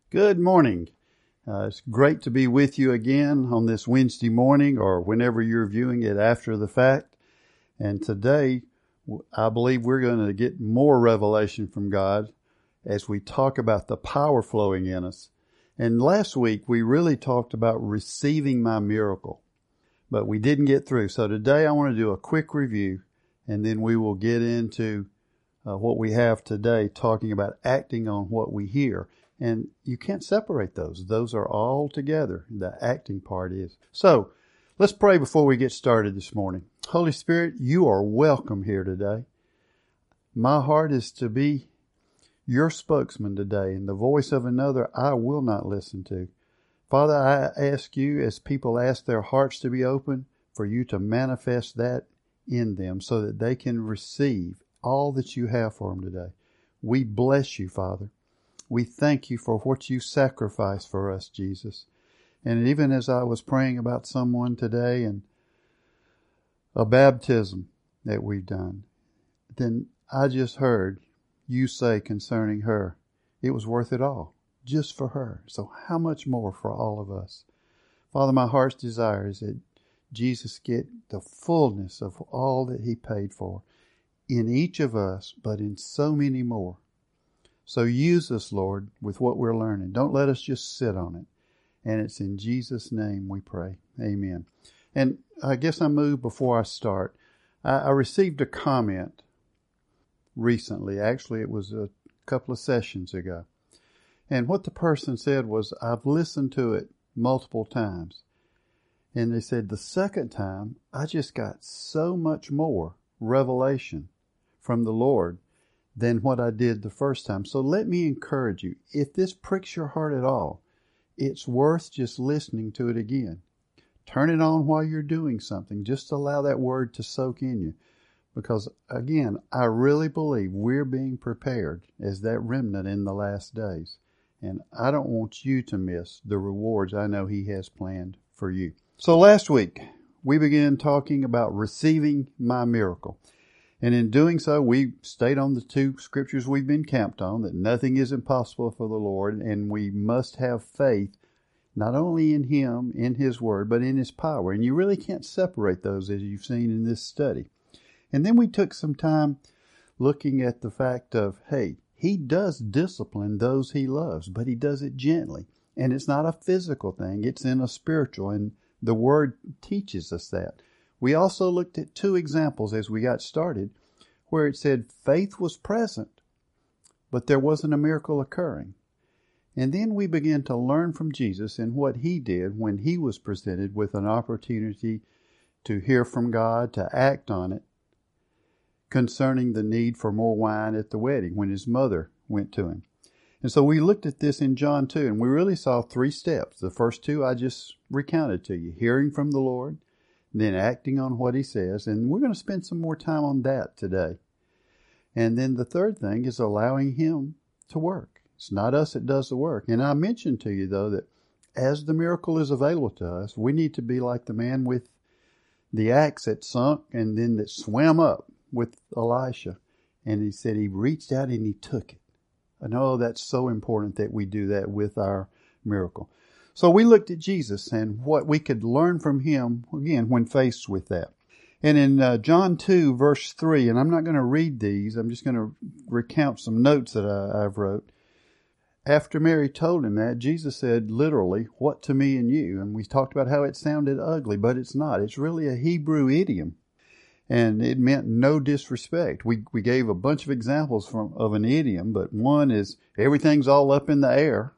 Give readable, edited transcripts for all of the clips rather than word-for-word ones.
Good morning. It's great to be with you again on this Wednesday morning or whenever you're viewing it after the fact. And today, I believe we're going to get more revelation from God as we talk about the power flowing in us. And last week, we really talked about receiving my miracle, but we didn't get through. So today, I want to do a quick review, and then we will get into what we have today, talking about acting on what we hear. And you can't separate those. Those are all together. The acting part is. So let's pray before we get started this morning. Holy Spirit, you are welcome here today. My heart is to be your spokesman today, and the voice of another I will not listen to. Father, I ask you, as people ask their hearts to be open, for you to manifest that in them so that they can receive all that you have for them today. We bless you, Father. We thank you for what you sacrificed for us, Jesus. And even as I was praying about someone today and a baptism that we've done, then I just heard you say concerning her, it was worth it all, just for her. So how much more for all of us? Father, my heart's desire is that Jesus get the fullness of all that he paid for in each of us, but in so many more. So use us, Lord, with what we're learning. Don't let us just sit on it. And it's in Jesus' name we pray. Amen. And I guess I moved before I start. I received a comment recently. Actually, it was a couple of sessions ago. And what the person said was, I've listened to it multiple times. And they said, the second time, I just got so much more revelation from the Lord than what I did the first time. So let me encourage you, if this pricks your heart at all, it's worth just listening to it again. Turn it on while you're doing something. Just allow that word to soak in you. Because again, I really believe we're being prepared as that remnant in the last days. And I don't want you to miss the rewards I know he has planned for you. So last week, we began talking about receiving my miracle. And in doing so, we stayed on the two scriptures we've been camped on, that nothing is impossible for the Lord, and we must have faith not only in him, in his word, but in his power. And you really can't separate those, as you've seen in this study. And then we took some time looking at the fact of, hey, he does discipline those he loves, but he does it gently. And it's not a physical thing, it's in a spiritual, and the word teaches us that. We also looked at two examples as we got started where it said faith was present, but there wasn't a miracle occurring. And then we began to learn from Jesus and what he did when he was presented with an opportunity to hear from God, to act on it, concerning the need for more wine at the wedding when his mother went to him. And so we looked at this in John 2, and we really saw three steps. The first two I just recounted to you, hearing from the Lord, then acting on what he says, and we're going to spend some more time on that today. And then the third thing is allowing him to work. It's not us that does the work. And I mentioned to you, though, that as the miracle is available to us, we need to be like the man with the axe that sunk and then that swam up with Elisha. And he said he reached out and he took it. I know that's so important that we do that with our miracle. So we looked at Jesus and what we could learn from him, again, when faced with that. And in John 2, verse 3, and I'm not going to read these, I'm just going to recount some notes that I've wrote. After Mary told him that, Jesus said, literally, what to me and you? And we talked about how it sounded ugly, but it's not. It's really a Hebrew idiom. And it meant no disrespect. We gave a bunch of examples of an idiom, but one is everything's all up in the air.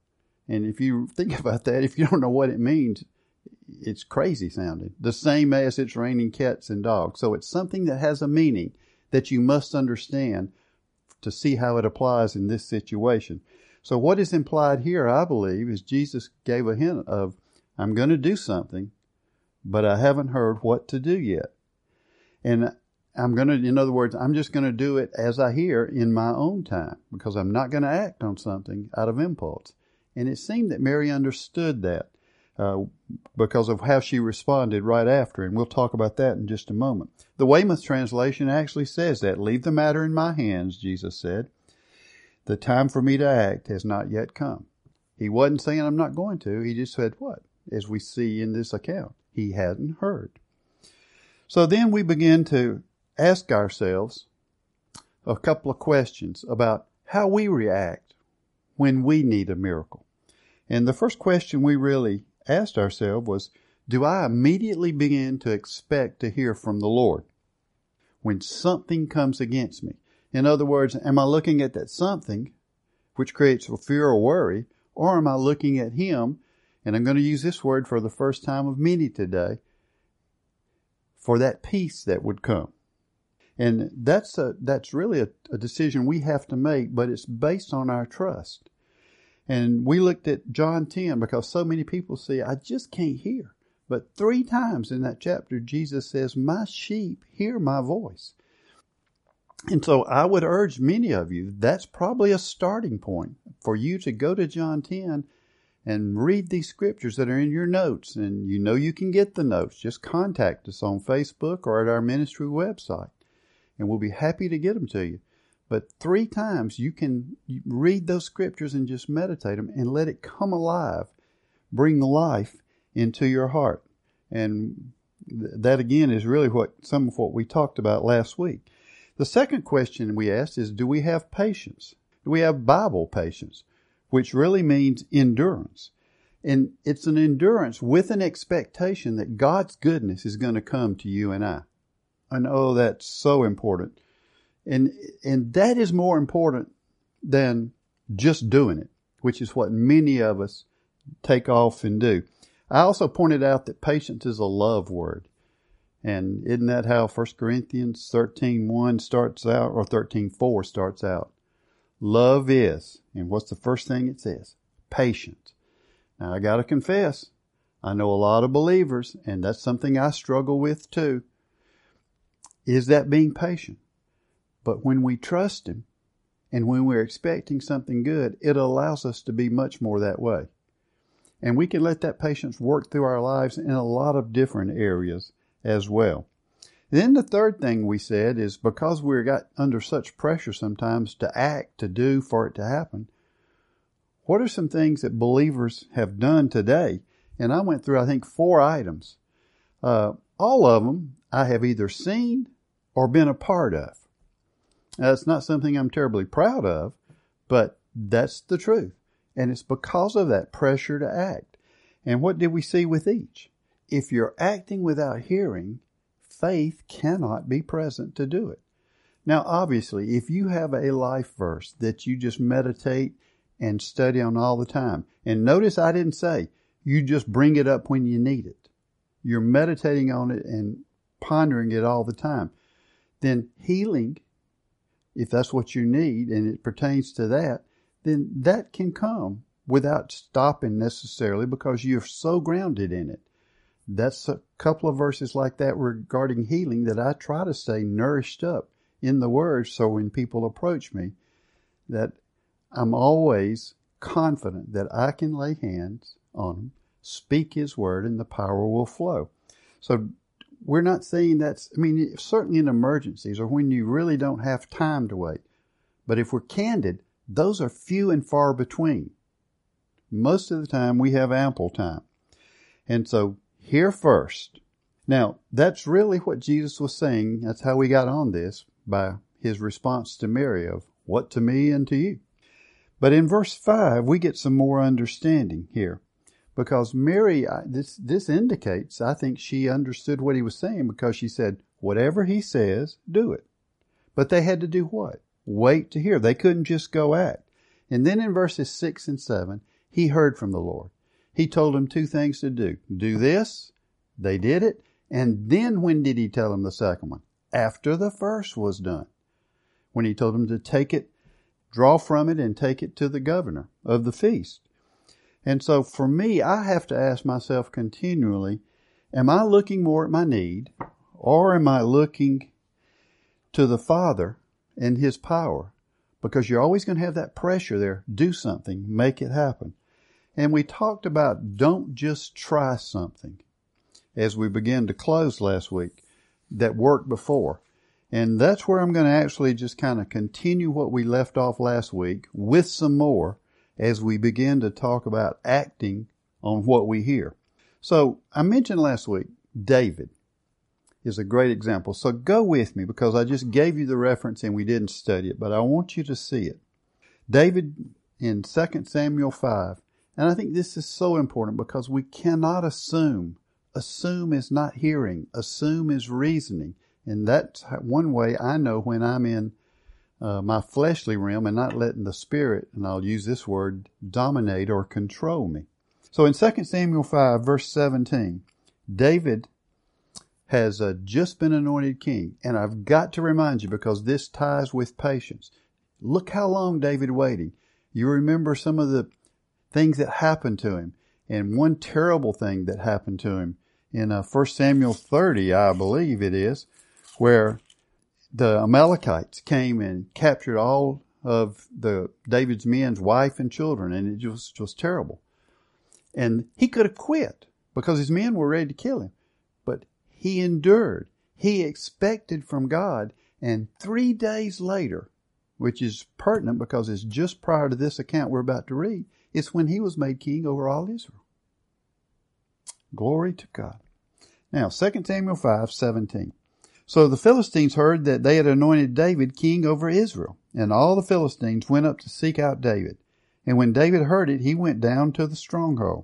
And if you think about that, if you don't know what it means, it's crazy sounding. The same as it's raining cats and dogs. So it's something that has a meaning that you must understand to see how it applies in this situation. So what is implied here, I believe, is Jesus gave a hint of, I'm going to do something, but I haven't heard what to do yet. And in other words, I'm just going to do it as I hear in my own time, because I'm not going to act on something out of impulse. And it seemed that Mary understood that because of how she responded right after. And we'll talk about that in just a moment. The Weymouth translation actually says that. Leave the matter in my hands, Jesus said. The time for me to act has not yet come. He wasn't saying I'm not going to. He just said what? As we see in this account, he hadn't heard. So then we begin to ask ourselves a couple of questions about how we react when we need a miracle. And the first question we really asked ourselves was, do I immediately begin to expect to hear from the Lord when something comes against me? In other words, am I looking at that something, which creates a fear or worry, or am I looking at Him, and I'm going to use this word for the first time of many today, for that peace that would come? And that's really a decision we have to make, but it's based on our trust. And we looked at John 10 because so many people say, I just can't hear. But 3 times in that chapter, Jesus says, my sheep hear my voice. And so I would urge many of you, that's probably a starting point for you to go to John 10 and read these scriptures that are in your notes. And you know you can get the notes. Just contact us on Facebook or at our ministry website, and we'll be happy to get them to you. But 3 times you can read those scriptures and just meditate them and let it come alive, bring life into your heart. And that again is really some of what we talked about last week. The second question we asked is, do we have patience? Do we have Bible patience? Which really means endurance. And it's an endurance with an expectation that God's goodness is going to come to you and I. And oh, that's so important. And that is more important than just doing it, which is what many of us take off and do. I also pointed out that patience is a love word. And isn't that how 1 Corinthians 13:1 starts out, or 13:4 starts out? Love is, and what's the first thing it says? Patient. Now I got to confess, I know a lot of believers, and that's something I struggle with too, is that being patient. But when we trust Him, and when we're expecting something good, it allows us to be much more that way. And we can let that patience work through our lives in a lot of different areas as well. Then the third thing we said is, because we got under such pressure sometimes to act, to do, for it to happen, what are some things that believers have done today? And I went through, I think, 4 items. All of them I have either seen or been a part of. Now, it's not something I'm terribly proud of, but that's the truth. And it's because of that pressure to act. And what did we see with each? If you're acting without hearing, faith cannot be present to do it. Now, obviously, if you have a life verse that you just meditate and study on all the time, and notice I didn't say you just bring it up when you need it. You're meditating on it and pondering it all the time. Then healing, if that's what you need and it pertains to that, then that can come without stopping necessarily, because you're so grounded in it. That's a couple of verses like that regarding healing that I try to stay nourished up in the Word, so when people approach me, that I'm always confident that I can lay hands on them, speak His Word, and the power will flow. So we're not saying certainly in emergencies or when you really don't have time to wait. But if we're candid, those are few and far between. Most of the time we have ample time. And so hear first. Now, that's really what Jesus was saying. That's how we got on this, by His response to Mary of, what to me and to you. But in verse 5, we get some more understanding here. Because Mary, this indicates, I think she understood what He was saying, because she said, whatever He says, do it. But they had to do what? Wait to hear. They couldn't just go act. And then in verses 6 and 7, He heard from the Lord. He told them 2 things to do. Do this. They did it. And then when did He tell them the second one? After the first was done. When He told them to take it, draw from it, and take it to the governor of the feast. And so for me, I have to ask myself continually, am I looking more at my need, or am I looking to the Father and His power? Because you're always going to have that pressure there. Do something. Make it happen. And we talked about don't just try something as we began to close last week that worked before. And that's where I'm going to actually just kind of continue what we left off last week with some more. as we begin to talk about acting on what we hear. So I mentioned last week, David is a great example. So go with me, because I just gave you the reference and we didn't study it, but I want you to see it. David in 2 Samuel 5, and I think this is so important because we cannot assume. Assume is not hearing. Assume is reasoning. And that's one way I know when I'm in my fleshly realm and not letting the Spirit, and I'll use this word, dominate or control me. So in 2 Samuel 5, verse 17, David has just been anointed king. And I've got to remind you, because this ties with patience. Look how long David waited. You remember some of the things that happened to him. And one terrible thing that happened to him in 1 Samuel 30, I believe it is, where the Amalekites came and captured all of David's men's wife and children, and it just was terrible. And he could have quit because his men were ready to kill him. But he endured. He expected from God, and 3 days later, which is pertinent because it's just prior to this account we're about to read, it's when he was made king over all Israel. Glory to God. Now, 2 Samuel 5:17. So the Philistines heard that they had anointed David king over Israel, and all the Philistines went up to seek out David. And when David heard it, he went down to the stronghold.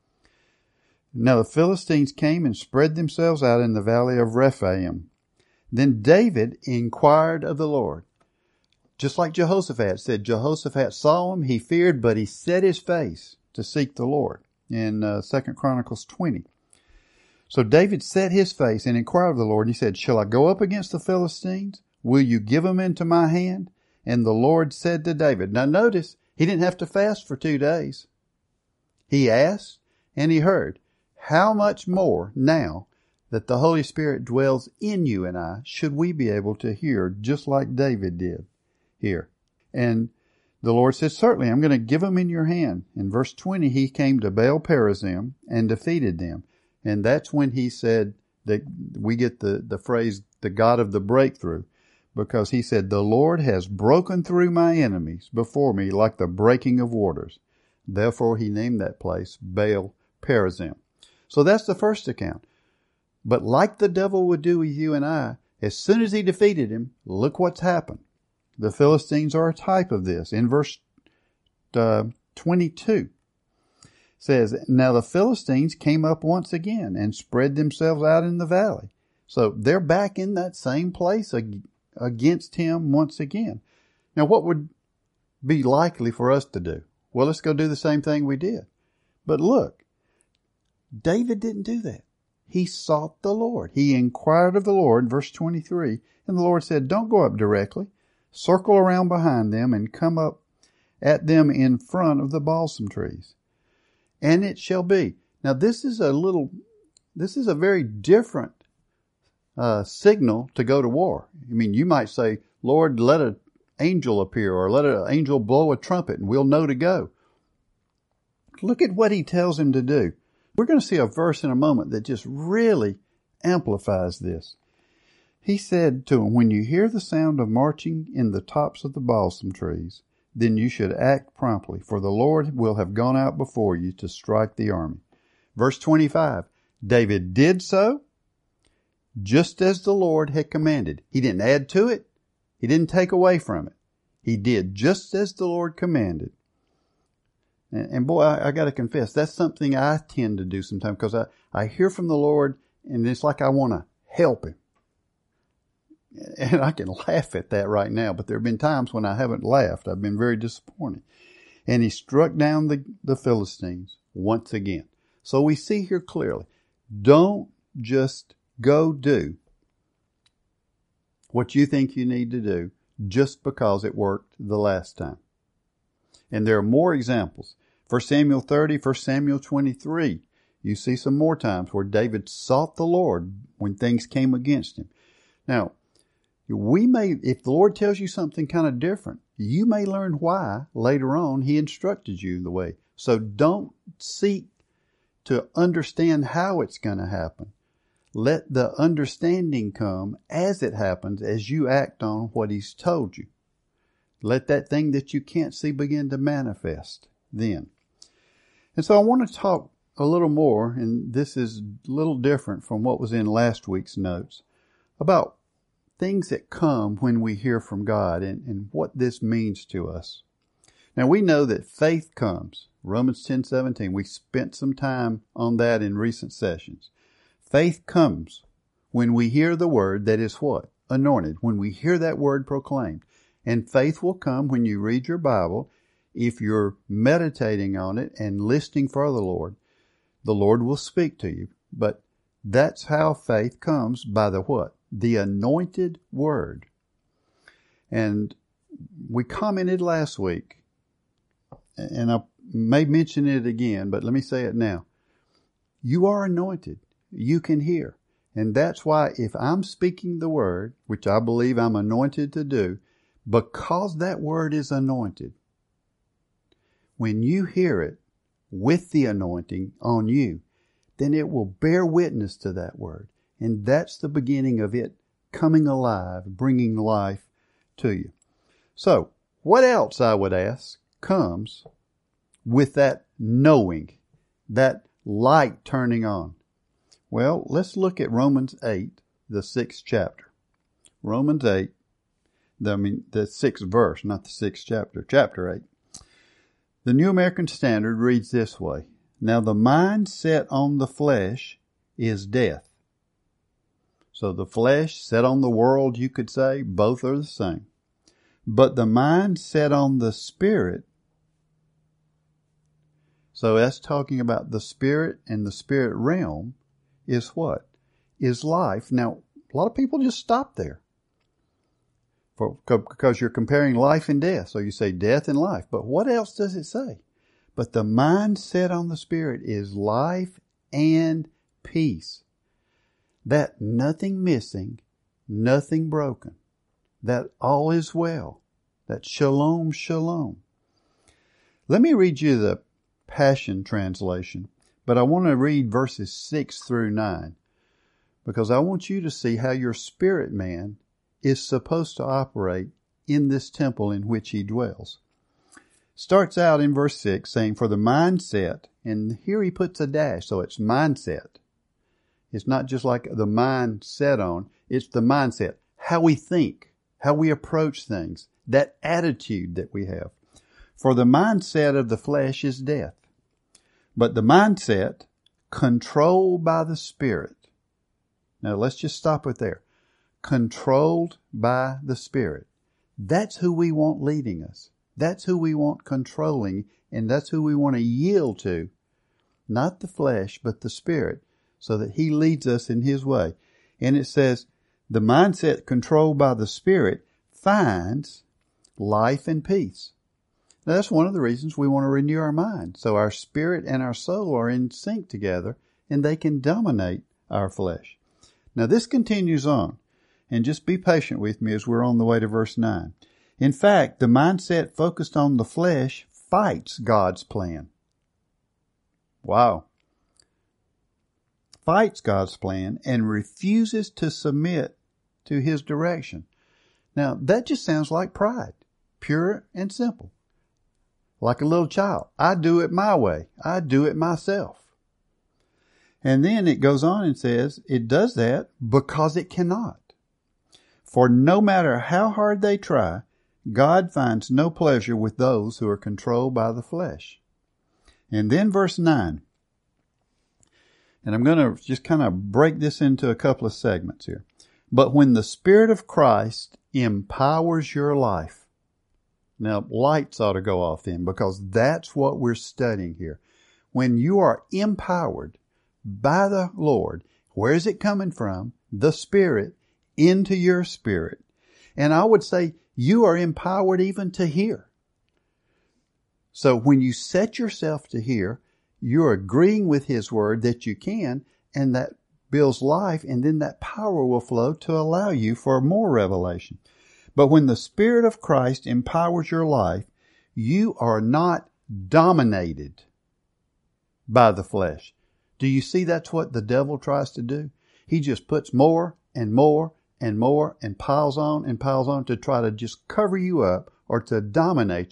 Now the Philistines came and spread themselves out in the valley of Rephaim. Then David inquired of the Lord. Just like Jehoshaphat said, Jehoshaphat saw him, he feared, but he set his face to seek the Lord in 2 Chronicles 20. So David set his face and inquired of the Lord. And he said, shall I go up against the Philistines? Will you give them into my hand? And the Lord said to David. Now notice, he didn't have to fast for 2 days. He asked and he heard. How much more now that the Holy Spirit dwells in you and I, should we be able to hear just like David did here? And the Lord said, certainly, I'm going to give them in your hand. In verse 20, he came to Baal Perazim and defeated them. And that's when he said that we get the phrase, the God of the breakthrough, because he said, the Lord has broken through my enemies before me like the breaking of waters. Therefore, he named that place Baal Perazim. So that's the first account. But like the devil would do with you and I, as soon as he defeated him, look what's happened. The Philistines are a type of this. In verse 22, says, now the Philistines came up once again and spread themselves out in the valley. So they're back in that same place against him once again. Now what would be likely for us to do? Well, let's go do the same thing we did. But look, David didn't do that. He sought the Lord. He inquired of the Lord, verse 23, and the Lord said, don't go up directly. Circle around behind them and come up at them in front of the balsam trees. And it shall be. Now this is a very different signal to go to war. I mean, you might say, Lord, let an angel appear, or let an angel blow a trumpet and we'll know to go. Look at what he tells him to do. We're going to see a verse in a moment that just really amplifies this. He said to him, when you hear the sound of marching in the tops of the balsam trees, then you should act promptly, for the Lord will have gone out before you to strike the army. Verse 25, David did so just as the Lord had commanded. He didn't add to it. He didn't take away from it. He did just as the Lord commanded. And boy, I got to confess, that's something I tend to do sometimes, because I hear from the Lord and it's like I want to help him. And I can laugh at that right now, but there have been times when I haven't laughed. I've been very disappointed. And he struck down the Philistines once again. So we see here clearly, don't just go do what you think you need to do just because it worked the last time. And there are more examples. 1 Samuel 30, 1 Samuel 23. You see some more times where David sought the Lord when things came against him. Now, if the Lord tells you something kind of different, you may learn why later on he instructed you the way. So don't seek to understand how it's going to happen. Let the understanding come as it happens, as you act on what he's told you. Let that thing that you can't see begin to manifest then. And so I want to talk a little more, and this is a little different from what was in last week's notes, about things that come when we hear from God and what this means to us. Now we know that faith comes. Romans 10:17. We spent some time on that in recent sessions. Faith comes when we hear the word that is what? Anointed. When we hear that word proclaimed. And faith will come when you read your Bible. If you're meditating on it and listening for the Lord will speak to you. But that's how faith comes, by the what? The anointed word. And we commented last week, and I may mention it again, but let me say it now. You are anointed. You can hear. And that's why if I'm speaking the word, which I believe I'm anointed to do, because that word is anointed, when you hear it with the anointing on you, then it will bear witness to that word. And that's the beginning of it coming alive, bringing life to you. So, what else, I would ask, comes with that knowing, that light turning on? Well, let's look at Romans 8, the 6th chapter. Romans 8, the 6th verse, not the 6th chapter, chapter 8. The New American Standard reads this way. Now the mind set on the flesh is death. So the flesh set on the world, you could say, both are the same. But the mind set on the spirit. So that's talking about the spirit, and the spirit realm is what? Is life. Now, a lot of people just stop there. Because you're comparing life and death. So you say death and life. But what else does it say? But the mind set on the spirit is life and peace. That nothing missing, nothing broken. That all is well. That shalom, shalom. Let me read you the Passion Translation. But I want to read verses 6 through 9. Because I want you to see how your spirit man is supposed to operate in this temple in which he dwells. Starts out in verse 6 saying, for the mindset, and here he puts a dash, so it's mindset. It's not just like the mind set on, it's the mindset. How we think, how we approach things, that attitude that we have. For the mindset of the flesh is death, but the mindset controlled by the Spirit. Now let's just stop it there. Controlled by the Spirit. That's who we want leading us. That's who we want controlling, and that's who we want to yield to. Not the flesh, but the Spirit, so that He leads us in His way. And it says, the mindset controlled by the Spirit finds life and peace. Now that's one of the reasons we want to renew our mind. So our spirit and our soul are in sync together, and they can dominate our flesh. Now this continues on. And just be patient with me as we're on the way to verse 9. In fact, the mindset focused on the flesh fights God's plan. Wow. Fights God's plan and refuses to submit to His direction. Now, that just sounds like pride. Pure and simple. Like a little child. I do it my way. I do it myself. And then it goes on and says it does that because it cannot. For no matter how hard they try, God finds no pleasure with those who are controlled by the flesh. And then verse 9. And I'm going to just kind of break this into a couple of segments here. But when the Spirit of Christ empowers your life. Now, lights ought to go off then, because that's what we're studying here. When you are empowered by the Lord, where is it coming from? The Spirit into your spirit. And I would say you are empowered even to hear. So when you set yourself to hear, you're agreeing with His word that you can, and that builds life, and then that power will flow to allow you for more revelation. But when the Spirit of Christ empowers your life, you are not dominated by the flesh. Do you see that's what the devil tries to do? He just puts more and more and more and piles on to try to just cover you up or to dominate you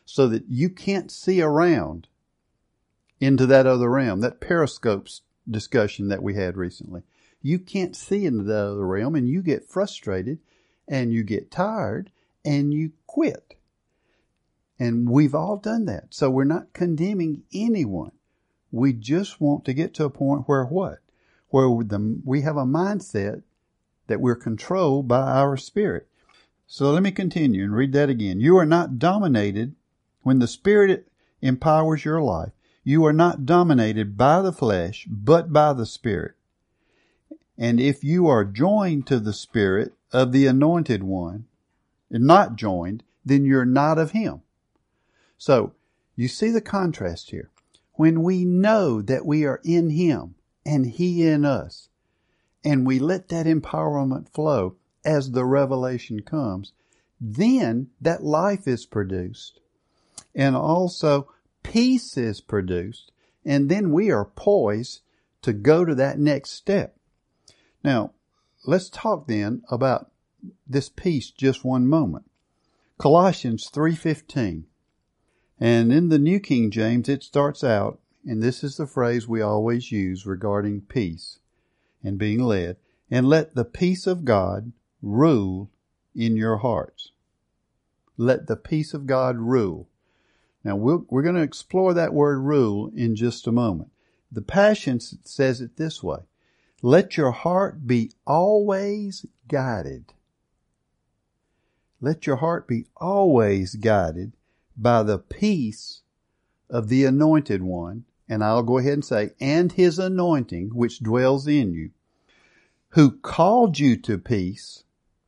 so that you can't see around into that other realm, that periscope discussion that we had recently. You can't see into that other realm, and you get frustrated and you get tired and you quit. And we've all done that. So we're not condemning anyone. We just want to get to a point where what? Where we have a mindset that we're controlled by our spirit. So let me continue and read that again. You are not dominated when the Spirit empowers your life. You are not dominated by the flesh, but by the Spirit. And if you are joined to the Spirit of the Anointed One, and not joined, then you're not of Him. So, you see the contrast here. When we know that we are in Him and He in us, and we let that empowerment flow as the revelation comes, then that life is produced. And also peace is produced. And then we are poised to go to that next step. Now, let's talk then about this peace just one moment. Colossians 3:15. And in the New King James, it starts out, and this is the phrase we always use regarding peace and being led, and let the peace of God rule in your hearts. Let the peace of God rule. Now, we're going to explore that word rule in just a moment. The Passion says it this way. Let your heart be always guided. Let your heart be always guided by the peace of the Anointed One, and I'll go ahead and say, and His anointing, which dwells in you, who called you to peace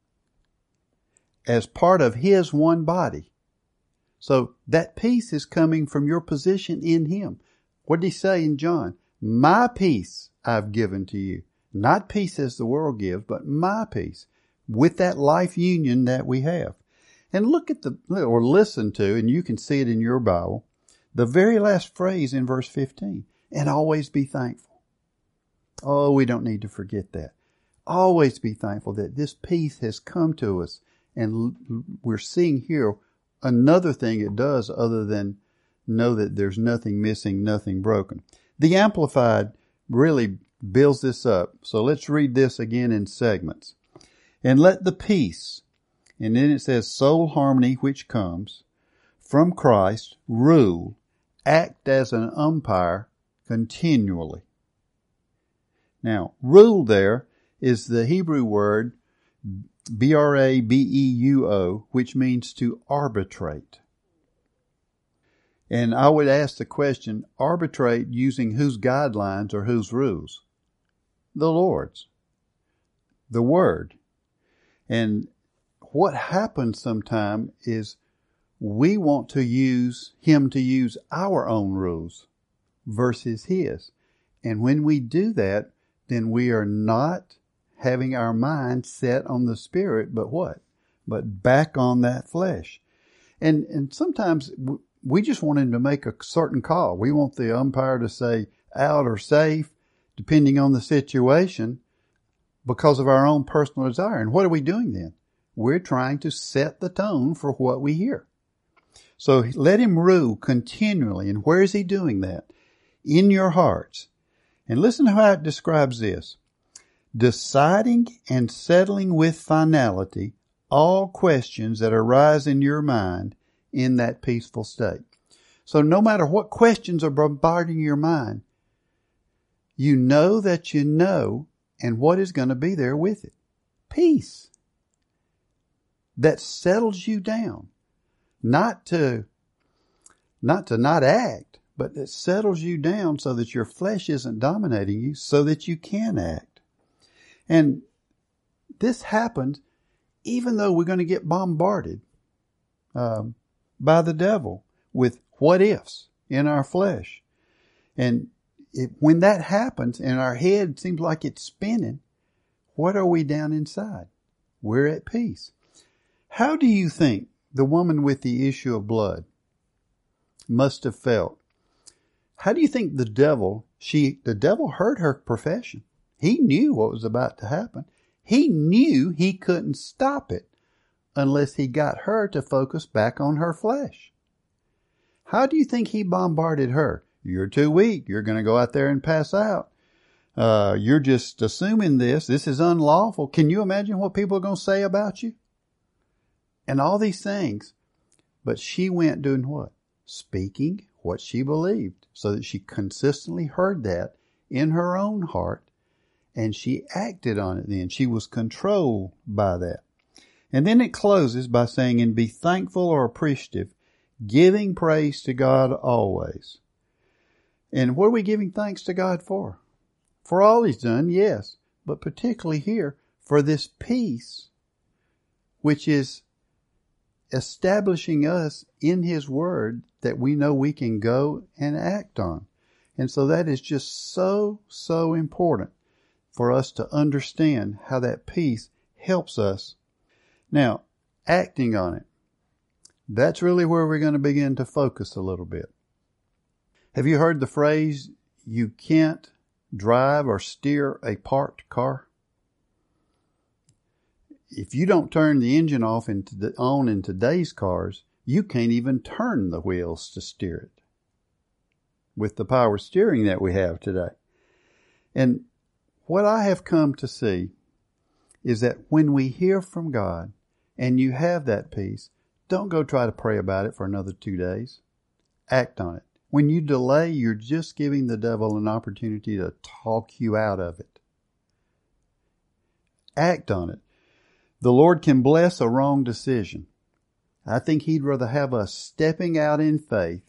as part of His one body. So that peace is coming from your position in Him. What did He say in John? My peace I've given to you. Not peace as the world gives, but my peace with that life union that we have. And look at or listen to, and you can see it in your Bible, the very last phrase in verse 15, and always be thankful. Oh, we don't need to forget that. Always be thankful that this peace has come to us, and we're seeing here another thing it does other than know that there's nothing missing, nothing broken. The Amplified really builds this up. So let's read this again in segments. And let the peace, and then it says soul harmony which comes from Christ, rule, act as an umpire continually. Now, rule there is the Hebrew word brabeuo, which means to arbitrate. And I would ask the question, arbitrate using whose guidelines or whose rules? The Lord's. The Word. And what happens sometimes is we want to use Him to use our own rules versus His. And when we do that, then we are not having our mind set on the Spirit, but what? But back on that flesh. And sometimes we just want Him to make a certain call. We want the umpire to say out or safe, depending on the situation, because of our own personal desire. And what are we doing then? We're trying to set the tone for what we hear. So let Him rule continually. And where is He doing that? In your hearts. And listen to how it describes this. Deciding and settling with finality all questions that arise in your mind in that peaceful state. So no matter what questions are bombarding your mind, you know that you know, and what is going to be there with it? Peace. That settles you down. Not to not act, but it settles you down so that your flesh isn't dominating you, so that you can act. And this happens even though we're going to get bombarded by the devil with what ifs in our flesh. And when that happens and our head seems like it's spinning, what are we down inside? We're at peace. How do you think the woman with the issue of blood must have felt? How do you think the devil heard her profession? He knew what was about to happen. He knew he couldn't stop it unless he got her to focus back on her flesh. How do you think he bombarded her? You're too weak. You're going to go out there and pass out. You're just assuming this. This is unlawful. Can you imagine what people are going to say about you? And all these things. But she went doing what? Speaking what she believed, so that she consistently heard that in her own heart, and she acted on it then. She was controlled by that. And then it closes by saying, and be thankful or appreciative, giving praise to God always. And what are we giving thanks to God for? For all he's done, yes, but particularly here, for this peace, which is establishing us in his word that we know we can go and act on. And so that is just so, so important for us to understand how that peace helps us. Now, acting on it, that's really where we're going to begin to focus a little bit. Have you heard the phrase, you can't drive or steer a parked car? If you don't turn the engine off on in today's cars, you can't even turn the wheels to steer it with the power steering that we have today. And what I have come to see is that when we hear from God and you have that peace, don't go try to pray about it for another 2 days. Act on it. When you delay, you're just giving the devil an opportunity to talk you out of it. Act on it. The Lord can bless a wrong decision. I think he'd rather have us stepping out in faith,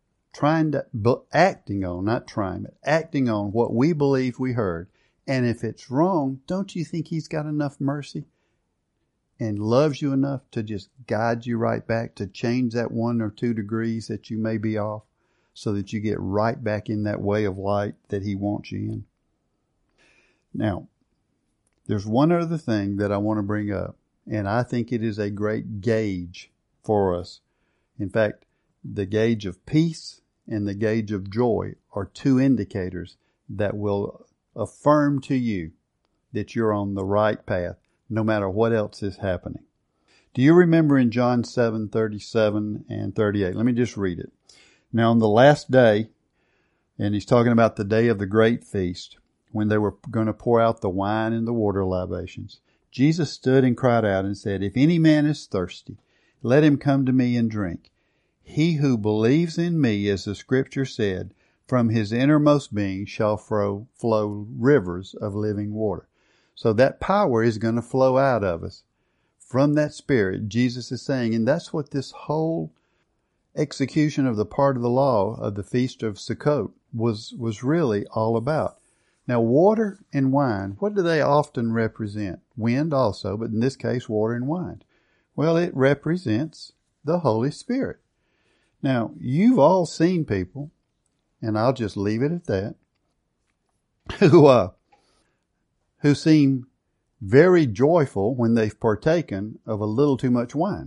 acting on what we believe we heard. And if it's wrong, don't you think he's got enough mercy and loves you enough to just guide you right back, to change that 1 or 2 degrees that you may be off, so that you get right back in that way of light that he wants you in? Now, there's one other thing that I want to bring up, and I think it is a great gauge for us. In fact, the gauge of peace and the gauge of joy are 2 indicators that will affirm to you that you're on the right path, no matter what else is happening. Do you remember in John 7:37 and 38? Let me just read it. Now on the last day, and he's talking about the day of the great feast, when they were going to pour out the wine and the water libations, Jesus stood and cried out and said, if any man is thirsty, let him come to me and drink. He who believes in me, as the scripture said, from his innermost being shall flow rivers of living water. So that power is going to flow out of us from that Spirit, Jesus is saying. And that's what this whole execution of the part of the law of the Feast of Sukkot was really all about. Now, water and wine, what do they often represent? Wind also, but in this case, water and wine. Well, it represents the Holy Spirit. Now, you've all seen people, and I'll just leave it at that, who seem very joyful when they've partaken of a little too much wine.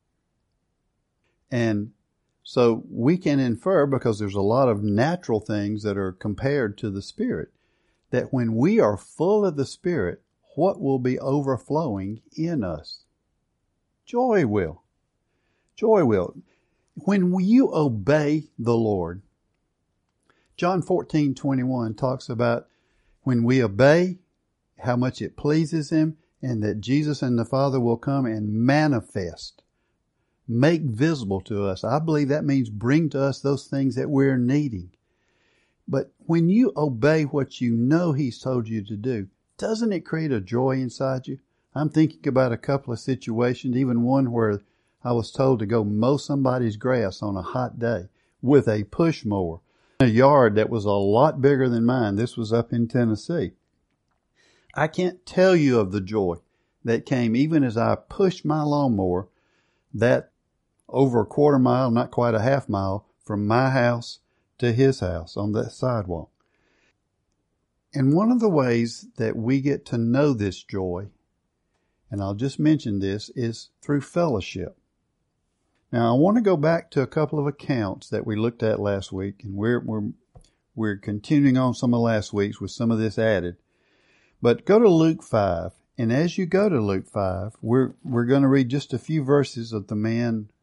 And so we can infer, because there's a lot of natural things that are compared to the Spirit, that when we are full of the Spirit, what will be overflowing in us? Joy will. Joy will. When you obey the Lord, John 14:21 talks about when we obey, how much it pleases him, and that Jesus and the Father will come and manifest, make visible to us. I believe that means bring to us those things that we're needing. But when you obey what you know he's told you to do, doesn't it create a joy inside you? I'm thinking about a couple of situations, even one where I was told to go mow somebody's grass on a hot day with a push mower. A yard that was a lot bigger than mine. This was up in Tennessee. I can't tell you of the joy that came even as I pushed my lawnmower that over a quarter mile, not quite a half mile, from my house to his house on that sidewalk. And one of the ways that we get to know this joy, and I'll just mention this, is through fellowship. Now, I want to go back to a couple of accounts that we looked at last week, and we're continuing on some of last week's with some of this added. But go to Luke 5, and as you go to Luke 5, we're going to read just a few verses of the man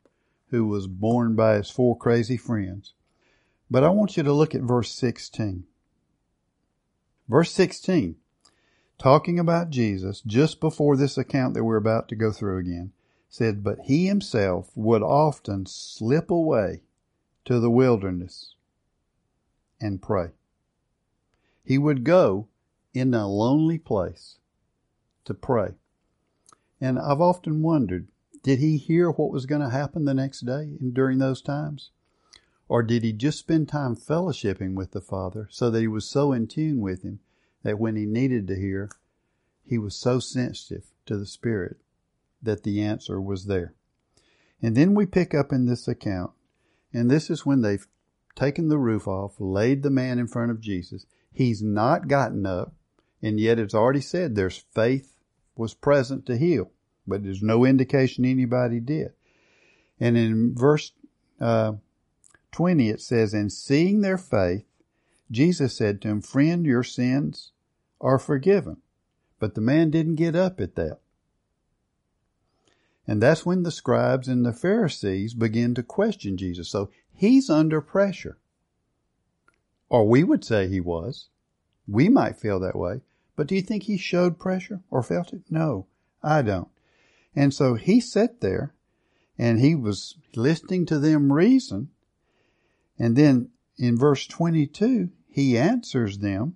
who was borne by his 4 crazy friends. But I want you to look at verse 16. Verse 16, talking about Jesus, just before this account that we're about to go through again, said, "But he himself would often slip away to the wilderness and pray." He would go in a lonely place to pray. And I've often wondered, did he hear what was going to happen the next day during those times? Or did he just spend time fellowshipping with the Father so that he was so in tune with him that when he needed to hear, he was so sensitive to the Spirit that the answer was there? And then we pick up in this account, and this is when they've taken the roof off, laid the man in front of Jesus. He's not gotten up, and yet it's already said there's faith was present to heal, but there's no indication anybody did. And in verse 20 it says, "And seeing their faith, Jesus said to him, 'Friend, your sins are forgiven.'" But the man didn't get up at that. And that's when the scribes and the Pharisees begin to question Jesus. So he's under pressure. Or we would say he was. We might feel that way. But do you think he showed pressure or felt it? No, I don't. And so he sat there and he was listening to them reason. And then in verse 22, he answers them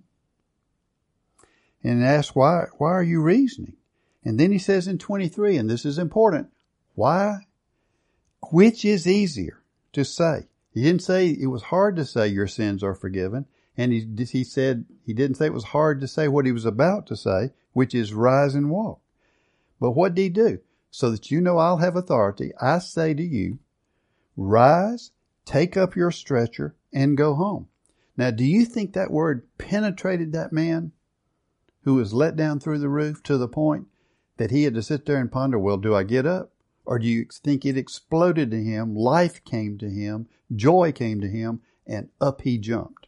and asks, why are you reasoning? And then he says in 23, and this is important, why? Which is easier to say? He didn't say it was hard to say your sins are forgiven. And he said, he didn't say it was hard to say what he was about to say, which is rise and walk. But what did he do? So that you know I'll have authority, I say to you, rise, take up your stretcher, and go home. Now, do you think that word penetrated that man who was let down through the roof to the point that he had to sit there and ponder, well, do I get up? Or do you think it exploded to him, life came to him, joy came to him, and up he jumped?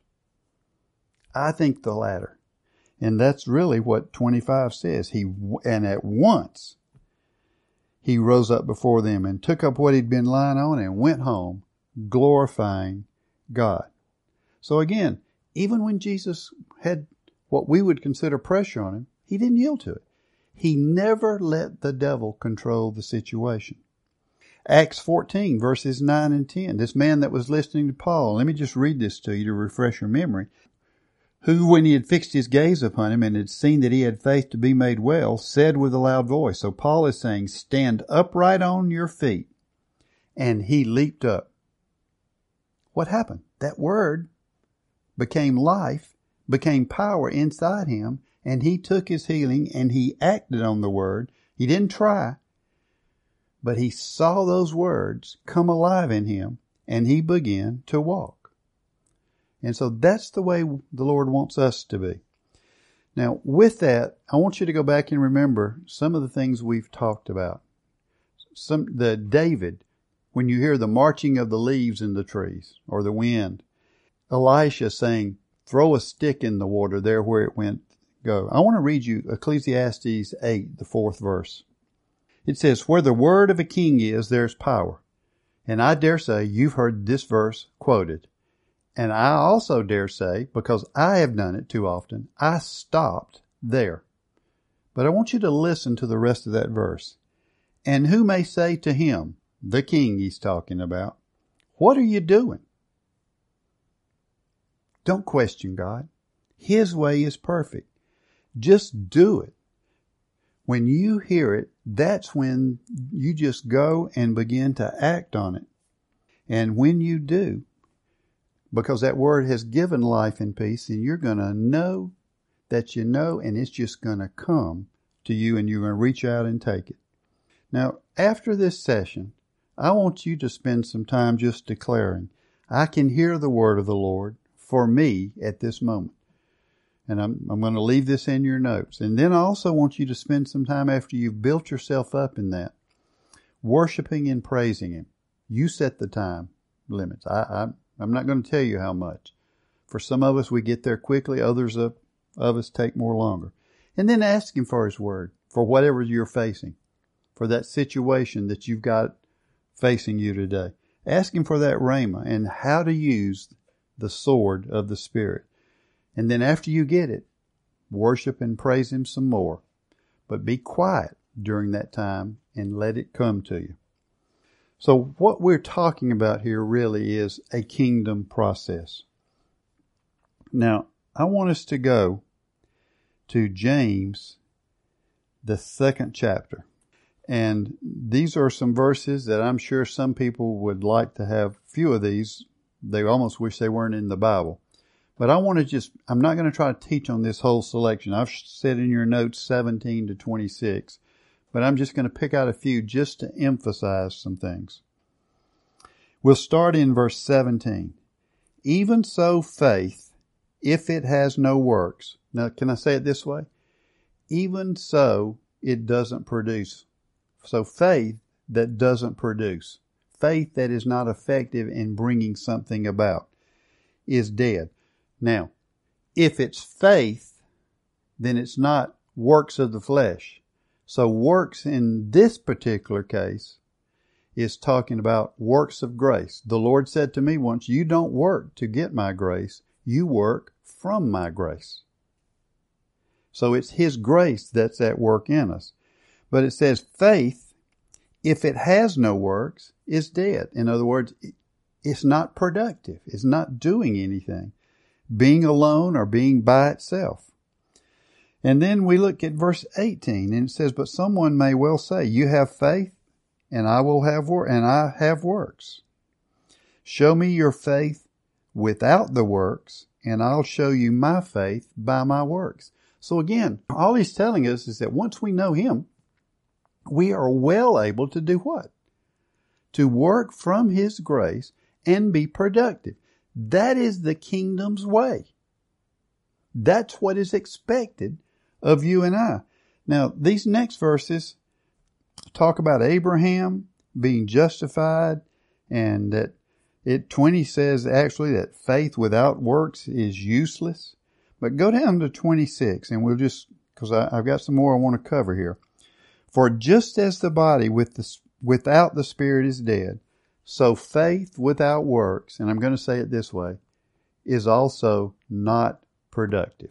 I think the latter. And that's really what 25 says. And at once he rose up before them and took up what he'd been lying on and went home, glorifying God. So again, even when Jesus had what we would consider pressure on him, he didn't yield to it. He never let the devil control the situation. Acts 14, verses 9 and 10. This man that was listening to Paul, let me just read this to you to refresh your memory. Who, when he had fixed his gaze upon him and had seen that he had faith to be made well, said with a loud voice. So Paul is saying, stand upright on your feet. And he leaped up. What happened? That word became life, became power inside him, and he took his healing and he acted on the word. He didn't try, but he saw those words come alive in him and he began to walk. And so that's the way the Lord wants us to be. Now, with that, I want you to go back and remember some of the things we've talked about. David, when you hear the marching of the leaves in the trees or the wind, Elisha saying, throw a stick in the water there where it went, go. I want to read you Ecclesiastes 8, the 4th verse. It says, where the word of a king is, there's power. And I dare say you've heard this verse quoted. And I also dare say, because I have done it too often, I stopped there. But I want you to listen to the rest of that verse. And who may say to him, the king he's talking about, what are you doing? Don't question God. His way is perfect. Just do it. When you hear it, that's when you just go and begin to act on it. And when you do, because that word has given life and peace, and you're going to know that you know, and it's just going to come to you, and you're going to reach out and take it. Now, after this session, I want you to spend some time just declaring, I can hear the word of the Lord for me at this moment. And I'm going to leave this in your notes. And then I also want you to spend some time after you've built yourself up in that, worshiping and praising Him. You set the time limits. I'm not going to tell you how much. For some of us, we get there quickly. Others of us take more longer. And then ask Him for His word, for whatever you're facing, for that situation that you've got facing you today. Ask Him for that rhema and how to use the sword of the Spirit. And then after you get it, worship and praise Him some more. But be quiet during that time and let it come to you. So what we're talking about here really is a kingdom process. Now, I want us to go to James, the 2nd chapter. And these are some verses that I'm sure some people would like to have. Few of these, they almost wish they weren't in the Bible. But I'm not going to try to teach on this whole selection. I've said in your notes 17 to 26. But I'm just going to pick out a few just to emphasize some things. We'll start in verse 17. Even so faith, if it has no works. Now, can I say it this way? Even so, it doesn't produce. So faith that doesn't produce, faith that is not effective in bringing something about, is dead. Now, if it's faith, then it's not works of the flesh. So works in this particular case is talking about works of grace. The Lord said to me once, you don't work to get my grace, you work from my grace. So it's His grace that's at work in us. But it says faith, if it has no works, is dead. In other words, it's not productive. It's not doing anything, being alone or being by itself. And then we look at verse 18 and it says, but someone may well say, you have faith and I have works. Show me your faith without the works and I'll show you my faith by my works. So again, all He's telling us is that once we know Him, we are well able to do what? To work from His grace and be productive. That is the kingdom's way. That's what is expected of you and I. Now, these next verses talk about Abraham being justified, and that 20 says actually that faith without works is useless. But go down to 26, and we'll just, because I've got some more I want to cover here. For just as the body without the Spirit is dead, so faith without works, and I'm going to say it this way, is also not productive.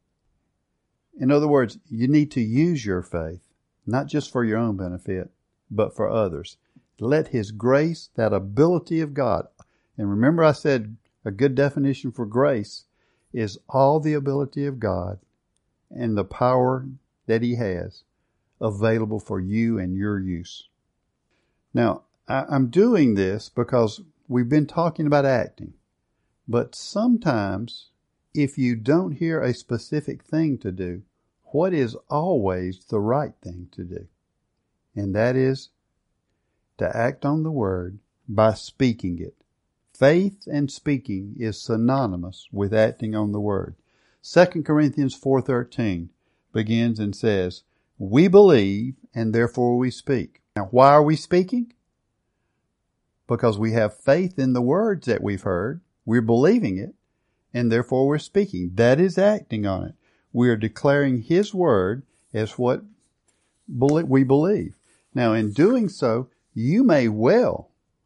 In other words, you need to use your faith, not just for your own benefit, but for others. Let His grace, that ability of God, and remember I said a good definition for grace is all the ability of God and the power that He has available for you and your use. Now, I'm doing this because we've been talking about acting, but sometimes if you don't hear a specific thing to do, what is always the right thing to do? And that is to act on the Word by speaking it. Faith and speaking is synonymous with acting on the Word. 2 Corinthians 4:13 begins and says, we believe and therefore we speak. Now, why are we speaking? Because we have faith in the words that we've heard. We're believing it, and therefore we're speaking. That is acting on it. We are declaring His Word as what we believe. Now, in doing so, you may well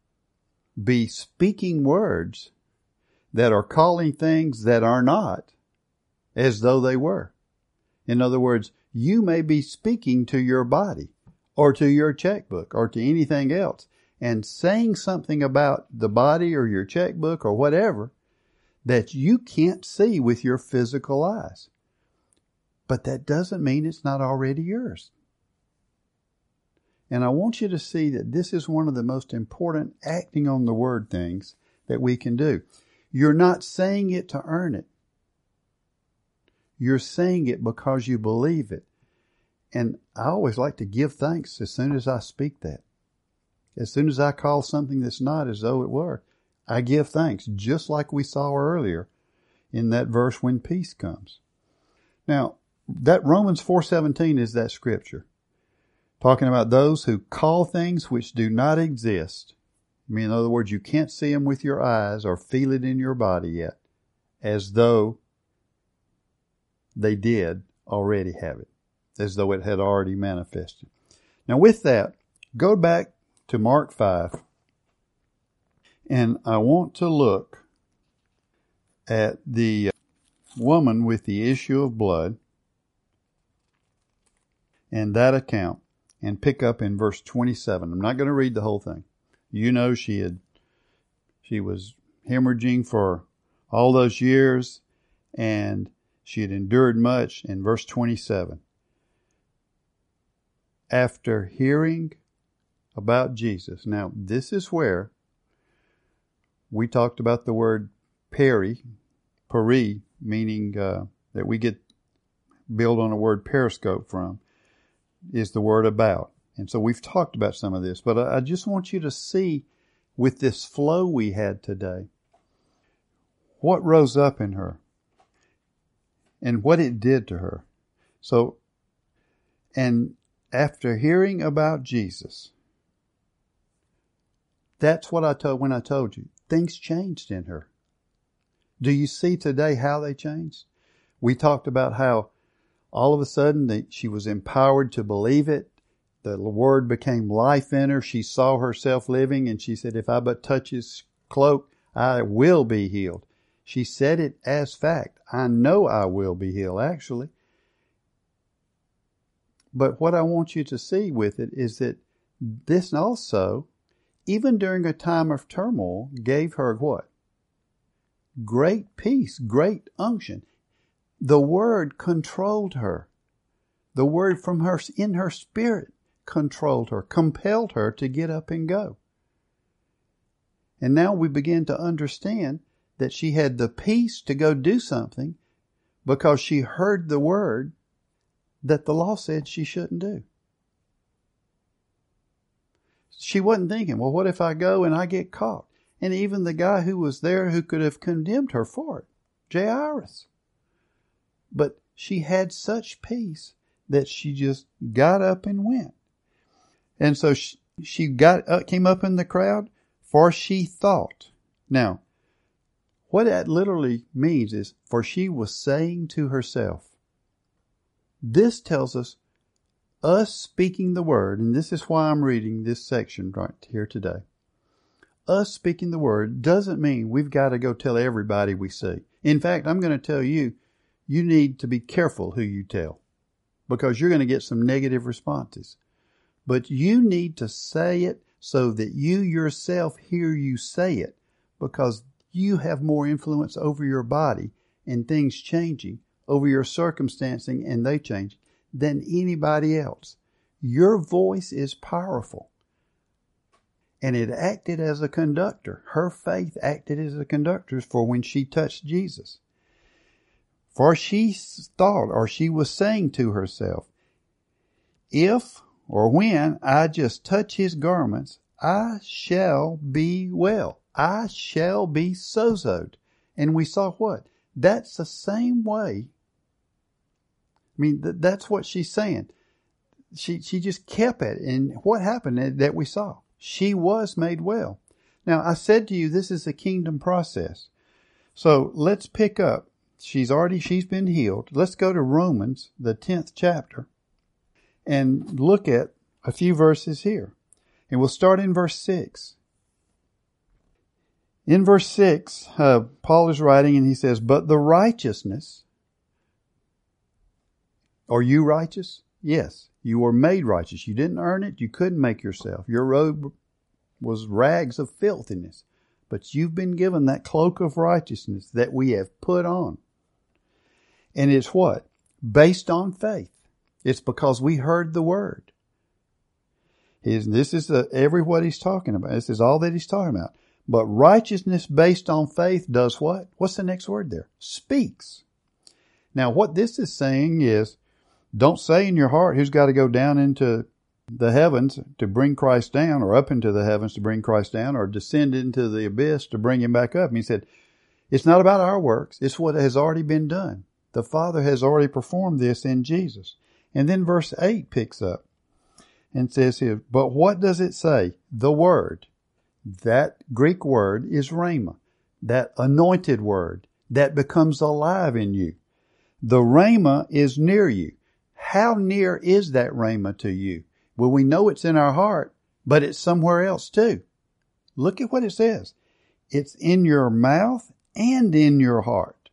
be speaking words that are calling things that are not as though they were. In other words, you may be speaking to your body or to your checkbook or to anything else and saying something about the body or your checkbook or whatever that you can't see with your physical eyes. But that doesn't mean it's not already yours. And I want you to see that this is one of the most important acting on the Word things that we can do. You're not saying it to earn it. You're saying it because you believe it. And I always like to give thanks as soon as I speak that. As soon as I call something that's not as though it were, I give thanks, just like we saw earlier in that verse when peace comes. Now, that Romans 4:17 is that scripture, talking about those who call things which do not exist. I mean, in other words, you can't see them with your eyes or feel it in your body yet, as though they did already have it, as though it had already manifested. Now with that, go back to Mark 5. And I want to look at the woman with the issue of blood and that account and pick up in verse 27. I'm not going to read the whole thing. You know she was hemorrhaging for all those years and she had endured much. In verse 27, after hearing about Jesus. Now, this is where we talked about the word peri, meaning that we get build on a word periscope from, is the word about. And so we've talked about some of this, but I just want you to see with this flow we had today, what rose up in her and what it did to her. So, and after hearing about Jesus, that's what I told when I told you. Things changed in her. Do you see today how they changed? We talked about how all of a sudden she was empowered to believe it. The word became life in her. She saw herself living and she said, if I but touch his cloak, I will be healed. She said it as fact. I know I will be healed, actually. But what I want you to see with it is that this also, even during a time of turmoil, gave her what? Great peace, great unction. The word controlled her. The word from her in her spirit controlled her, compelled her to get up and go. And now we begin to understand that she had the peace to go do something because she heard the word that the law said she shouldn't do. She wasn't thinking, well, what if I go and I get caught? And even the guy who was there who could have condemned her for it, Jairus. But she had such peace that she just got up and went. And so she came up in the crowd, for she thought. Now, what that literally means is, for she was saying to herself. This tells us speaking the word, and this is why I'm reading this section right here today. Us speaking the word doesn't mean we've got to go tell everybody we see. In fact, I'm going to tell you, you need to be careful who you tell because you're going to get some negative responses. But you need to say it so that you yourself hear you say it because you have more influence over your body and things changing, over your circumstancing and they change than anybody else. Your voice is powerful. And it acted as a conductor. Her faith acted as a conductor for when she touched Jesus. For she thought, or she was saying to herself, if or when I just touch his garments, I shall be well. I shall be sozoed. And we saw what? That's the same way. I mean, that's what she's saying. She just kept at it. And what happened that we saw? She was made well. Now, I said to you, this is a kingdom process. So let's pick up. She's been healed. Let's go to Romans, the 10th chapter, and look at a few verses here. And we'll start in verse 6. In verse 6, Paul is writing and he says, but the righteousness. Are you righteous? Yes. You were made righteous. You didn't earn it. You couldn't make yourself. Your robe was rags of filthiness. But you've been given that cloak of righteousness that we have put on. And it's what? Based on faith. It's because we heard the word. This is what he's talking about. This is all that he's talking about. But righteousness based on faith does what? What's the next word there? Speaks. Now what this is saying is, don't say in your heart who's got to go down into the heavens to bring Christ down, or up into the heavens to bring Christ down, or descend into the abyss to bring him back up. And he said, it's not about our works. It's what has already been done. The Father has already performed this in Jesus. And then verse 8 picks up and says here, but what does it say? The word. That Greek word is rhema. That anointed word that becomes alive in you. The rhema is near you. How near is that rhema to you? Well, we know it's in our heart but it's somewhere else too. Look at what it says. It's in your mouth and in your heart.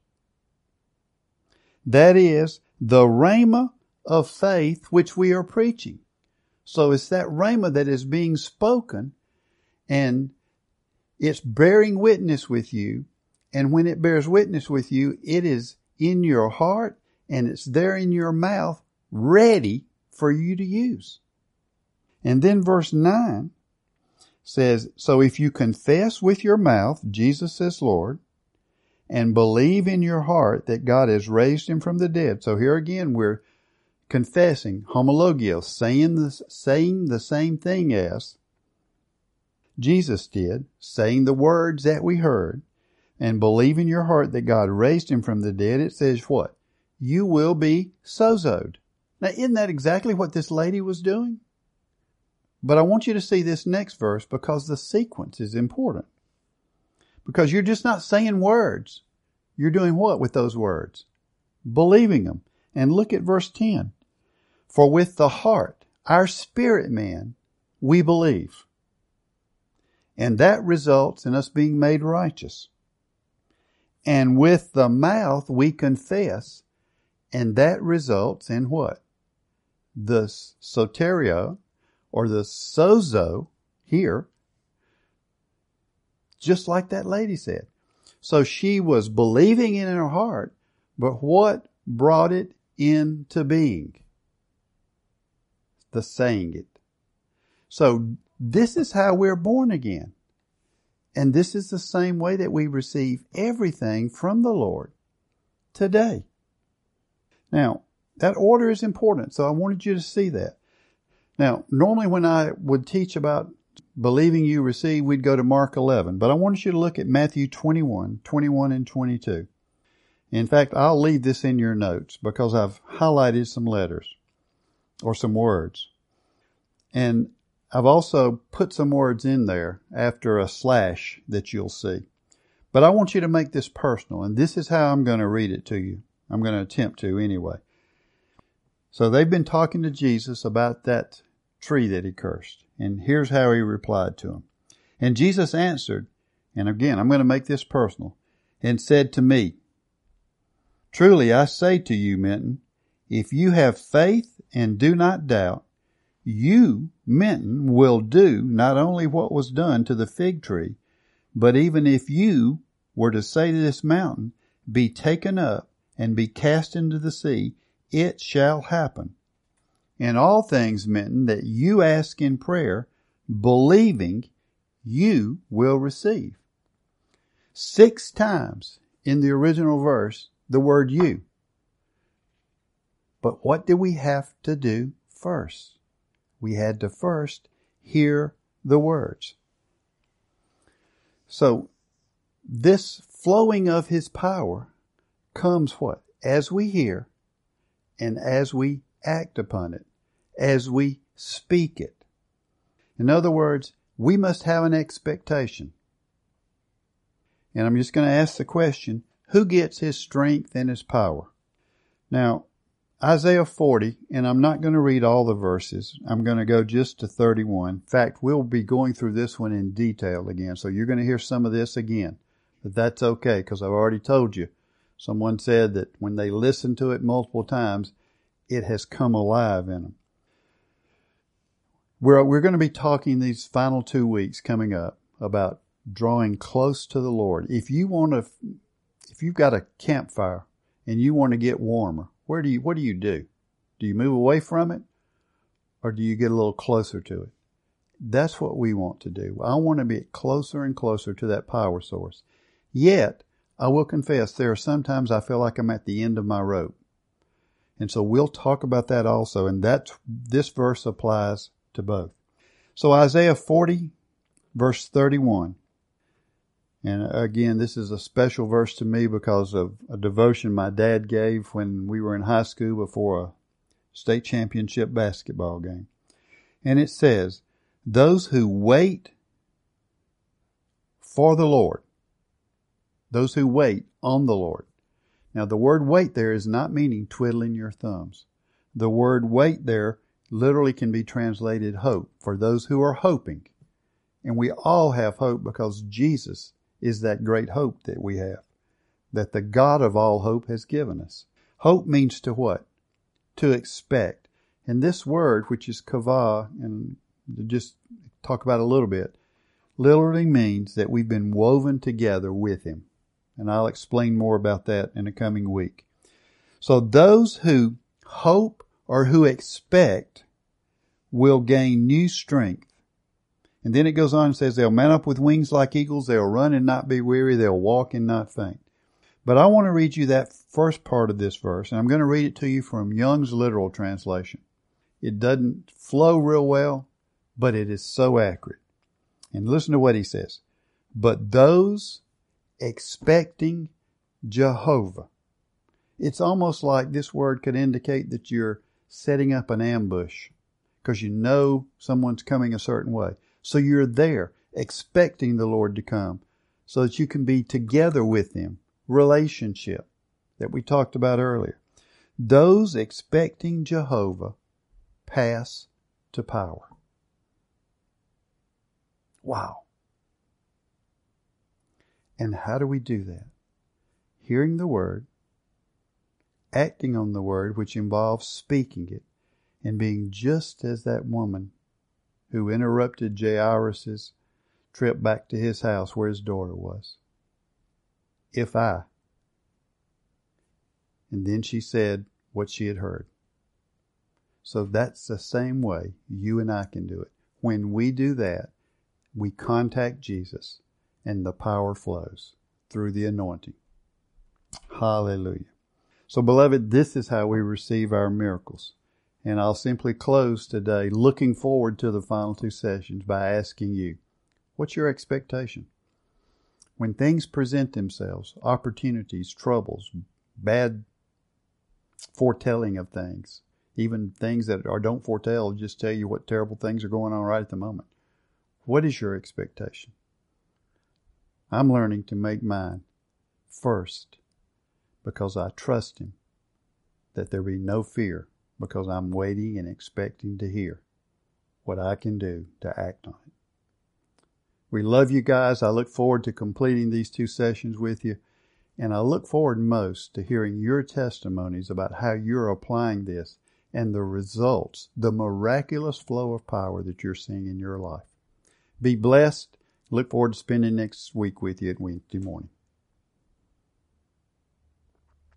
That is the rhema of faith which we are preaching. So it's that rhema that is being spoken, and it's bearing witness with you. And when it bears witness with you, it is in your heart and it's there in your mouth, ready for you to use. And then verse 9 says, so if you confess with your mouth Jesus is Lord and believe in your heart that God has raised him from the dead. So here again, we're confessing, homologios, saying the same thing as Jesus did, saying the words that we heard, and believe in your heart that God raised him from the dead. It says what? You will be sozoed. Now, isn't that exactly what this lady was doing? But I want you to see this next verse because the sequence is important. Because you're just not saying words. You're doing what with those words? Believing them. And look at verse 10. For with the heart, our spirit man, we believe. And that results in us being made righteous. And with the mouth we confess. And that results in what? The soteria, or the sozo here, just like that lady said. So she was believing in her heart, but what brought it into being? The saying it. So this is how we're born again. And this is the same way that we receive everything from the Lord today. Now, that order is important, so I wanted you to see that. Now, normally when I would teach about believing you receive, we'd go to Mark 11. But I wanted you to look at Matthew 21 and 22. In fact, I'll leave this in your notes because I've highlighted some letters or some words. And I've also put some words in there after a slash that you'll see. But I want you to make this personal, and this is how I'm going to read it to you. I'm going to attempt to anyway. So they've been talking to Jesus about that tree that he cursed. And here's how he replied to him. And Jesus answered, and again, I'm going to make this personal, and said to me, truly I say to you, Minton, if you have faith and do not doubt, you, Minton, will do not only what was done to the fig tree, but even if you were to say to this mountain, be taken up and be cast into the sea, it shall happen. In all things, Minton, that you ask in prayer, believing, you will receive. 6 times in the original verse, the word you. But what do we have to do first? We had to first hear the words. So, this flowing of his power comes what? As we hear and as we act upon it, as we speak it. In other words, we must have an expectation. And I'm just going to ask the question, who gets his strength and his power? Now, Isaiah 40, and I'm not going to read all the verses. I'm going to go just to 31. In fact, we'll be going through this one in detail again. So you're going to hear some of this again. But that's okay, because I've already told you. Someone said that when they listen to it multiple times, it has come alive in them. We're going to be talking these final 2 weeks coming up about drawing close to the Lord. If you've got a campfire and you want to get warmer, what do you do? Do you move away from it, or do you get a little closer to it? That's what we want to do. I want to be closer and closer to that power source. Yet, I will confess, there are sometimes I feel like I'm at the end of my rope. And so we'll talk about that also, and this verse applies to both. So Isaiah 40, verse 31. And again, this is a special verse to me because of a devotion my dad gave when we were in high school before a state championship basketball game. And it says, those who wait for the Lord, those who wait on the Lord. Now, the word wait there is not meaning twiddling your thumbs. The word wait there literally can be translated hope, for those who are hoping. And we all have hope because Jesus is that great hope that we have, that the God of all hope has given us. Hope means to what? To expect. And this word, which is kavah, and just talk about it a little bit, literally means that we've been woven together with Him. And I'll explain more about that in a coming week. So those who hope or who expect will gain new strength. And then it goes on and says they'll mount up with wings like eagles. They'll run and not be weary. They'll walk and not faint. But I want to read you that first part of this verse, and I'm going to read it to you from Young's literal translation. It doesn't flow real well, but it is so accurate. And listen to what he says. But those expecting Jehovah. It's almost like this word could indicate that you're setting up an ambush because you know someone's coming a certain way. So you're there expecting the Lord to come so that you can be together with Him. Relationship that we talked about earlier. Those expecting Jehovah pass to power. Wow. And how do we do that? Hearing the word, acting on the word, which involves speaking it, and being just as that woman who interrupted Jairus' trip back to his house where his daughter was. And then she said what she had heard. So that's the same way you and I can do it. When we do that, we contact Jesus and the power flows through the anointing. Hallelujah. So beloved, this is how we receive our miracles. And I'll simply close today looking forward to the final two sessions by asking you, what's your expectation? When things present themselves, opportunities, troubles, bad foretelling of things, even things that don't foretell, just tell you what terrible things are going on right at the moment. What is your expectation? I'm learning to make mine first because I trust Him, that there be no fear, because I'm waiting and expecting to hear what I can do to act on it. We love you guys. I look forward to completing these two sessions with you. And I look forward most to hearing your testimonies about how you're applying this and the results, the miraculous flow of power that you're seeing in your life. Be blessed. Look forward to spending next week with you at Wednesday morning.